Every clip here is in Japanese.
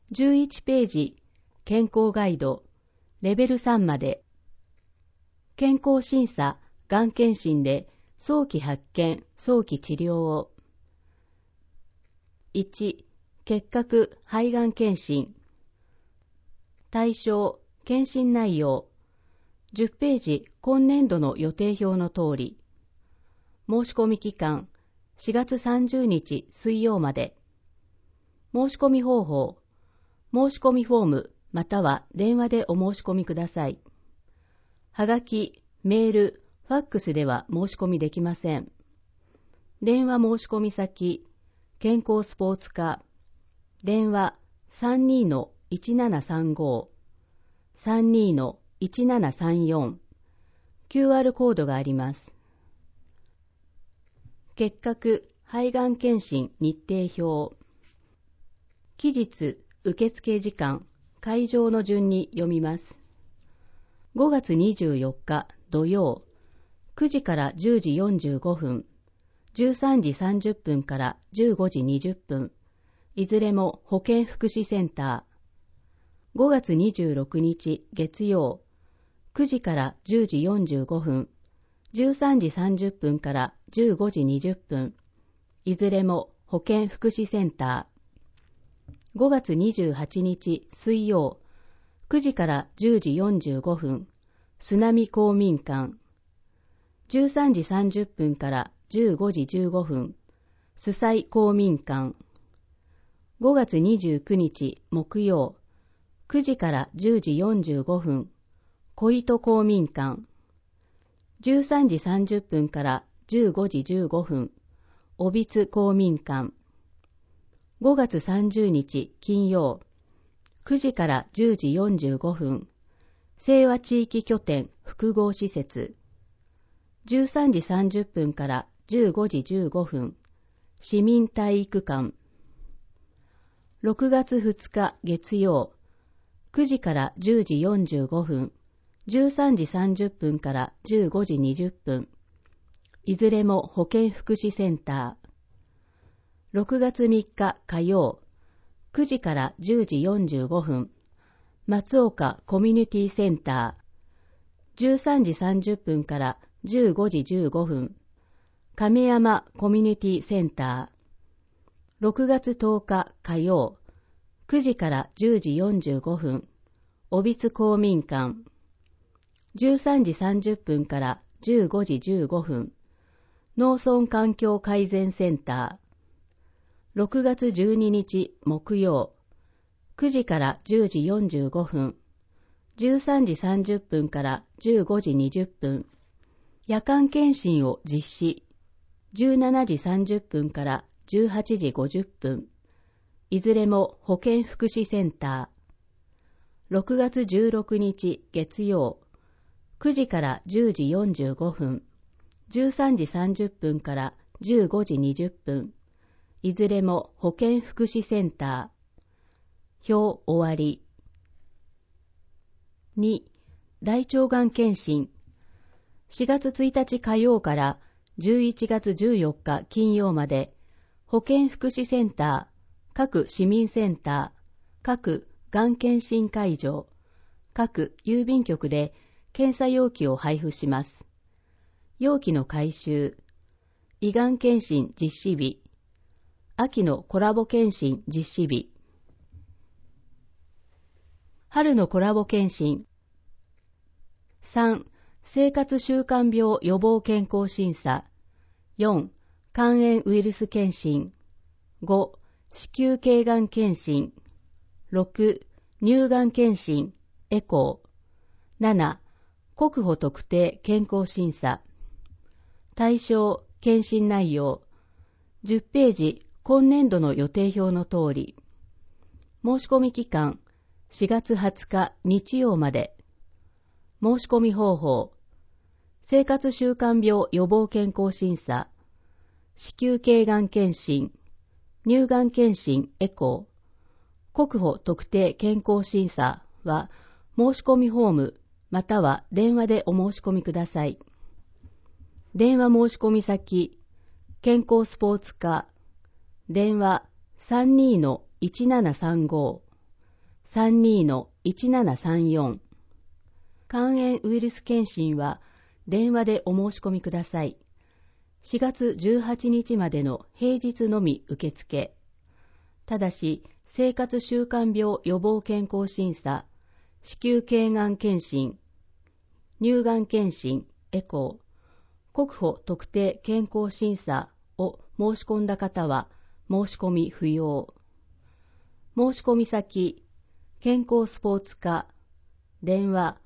11ページ、健康ガイド、レベル3まで。健康審査、がん検診で早期発見、早期治療を。1、結核肺がん検診。対象、検診内容。10ページ、今年度の予定表の通り。申し込み期間、4月30日水曜まで。申し込み方法、申し込みフォームまたは電話でお申し込みください。はがき、メール、ファックスでは申し込みできません。電話申し込み先、健康スポーツ課、電話 32-1735、32-1734、QR コードがあります。結核肺がん検診日程表。期日、受付時間、会場の順に読みます。5月24日土曜、9時から10時45分、13時30分から15時20分、いずれも保健福祉センター。5月26日月曜、9時から10時45分、13時30分から15時20分、いずれも保健福祉センター。5月28日水曜、9時から10時45分、須波公民館。13時30分から15時15分、須西公民館。5月29日木曜、9時から10時45分、小糸公民館。13時30分から15時15分、小櫃公民館。5月30日金曜、9時から10時45分、清和地域拠点複合施設。13時30分から15時15分、市民体育館。6月2日月曜、9時から10時45分、13時30分から15時20分、いずれも保健福祉センター。6月3日火曜、9時から10時45分、松岡コミュニティセンター。13時30分から15時15分、亀山コミュニティセンター。6月10日火曜、9時から10時45分、小櫃公民館。13時30分から15時15分、農村環境改善センター。6月12日木曜、9時から10時45分、13時30分から15時20分、夜間検診を実施。17時30分から18時50分、いずれも保健福祉センター。6月16日月曜、9時から10時45分、13時30分から15時20分、いずれも保健福祉センター。表終わり。2、大腸がん検診。4月1日火曜から11月14日金曜まで、保健福祉センター、各市民センター、各がん検診会場、各郵便局で検査容器を配布します。容器の回収、胃がん検診実施日、秋のコラボ検診実施日。春のコラボ検診。3、生活習慣病予防健康審査。4、肝炎ウイルス検診。5、子宮頸がん検診。6、乳がん検診、エコー。7、国保特定健康審査。対象、検診内容。10ページ、今年度の予定表の通り。申し込み期間、4月20日日曜まで。申し込み方法、生活習慣病予防健康審査、子宮頸がん検診、乳がん検診エコー、国保特定健康審査は申し込みフォームまたは電話でお申し込みください。電話申し込み先、健康スポーツ課、電話 32-1735 32-1734。肝炎ウイルス検診は電話でお申し込みください。4月18日までの平日のみ受付。ただし、生活習慣病予防健康審査、子宮頸がん検診、乳がん検診、エコー、国保特定健康審査を申し込んだ方は申し込み不要。申し込み先、健康スポーツ課、電話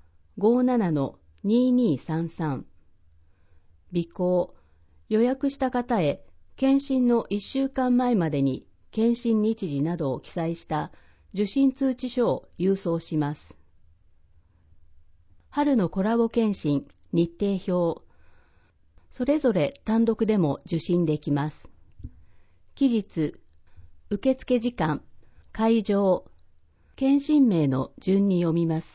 57-2233。備考、予約した方へ検診の1週間前までに検診日時などを記載した受診通知書を郵送します。春のコラボ検診日程表。それぞれ単独でも受診できます。期日、受付時間、会場、検診名の順に読みます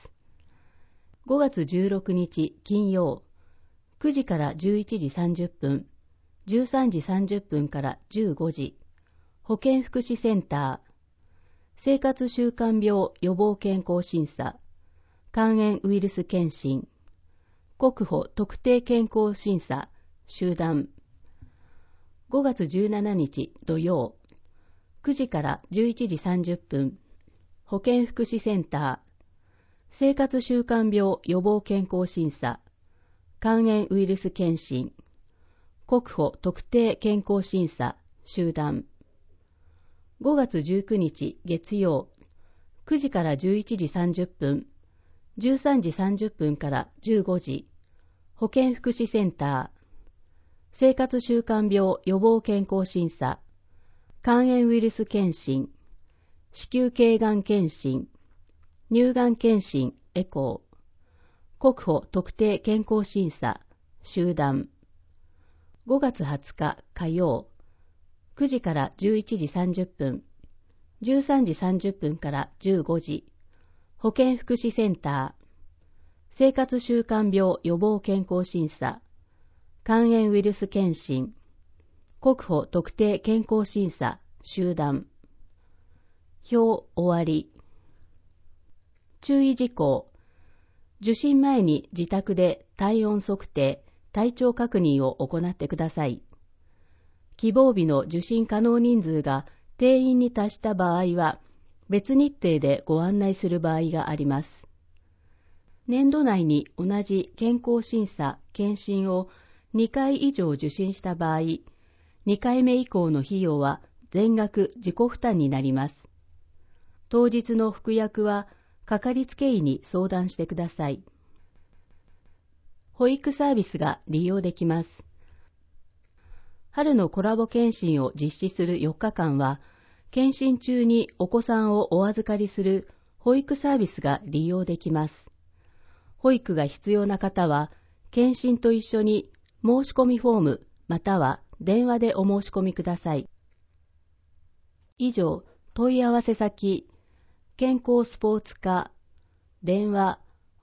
。5月16日金曜、9時から11時30分、13時30分から15時、保健福祉センター、生活習慣病予防健康審査、肝炎ウイルス検診、国保特定健康審査、集団。5月17日土曜、9時から11時30分、保健福祉センター、生活習慣病予防健康審査、肝炎ウイルス検診、国保特定健康審査、集団。5月19日月曜、9時から11時30分、13時30分から15時、保健福祉センター、生活習慣病予防健康審査、肝炎ウイルス検診、子宮頸がん検診、乳がん検診エコー、国保特定健康審査、集団。5月20日火曜、9時から11時30分、13時30分から15時、保健福祉センター、生活習慣病予防健康審査、肝炎ウイルス検診、国保特定健康審査、集団。表終わり。注意事項。受診前に自宅で体温測定、体調確認を行ってください。希望日の受診可能人数が定員に達した場合は、別日程でご案内する場合があります。年度内に同じ健康審査、検診を2回以上受診した場合、2回目以降の費用は全額自己負担になります。当日の服薬は、かかりつけ医に相談してください。保育サービスが利用できます。春のコラボ検診を実施する4日間は、検診中にお子さんをお預かりする保育サービスが利用できます。保育が必要な方は、検診と一緒に申し込みフォームまたは電話でお申し込みください。以上、問い合わせ先、健康スポーツ課、電話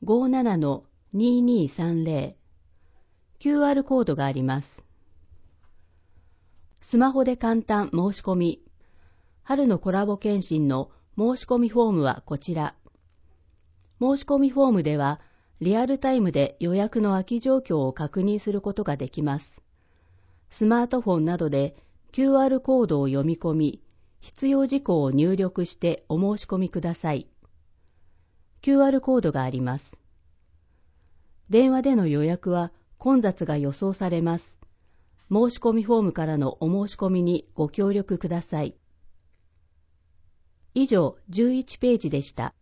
57-2230、QR コードがあります。スマホで簡単申し込み。春のコラボ検診の申し込みフォームはこちら。申し込みフォームでは、リアルタイムで予約の空き状況を確認することができます。スマートフォンなどで QR コードを読み込み、必要事項を入力してお申し込みください。QR コードがあります。電話での予約は混雑が予想されます。申し込みフォームからのお申し込みにご協力ください。以上、11ページでした。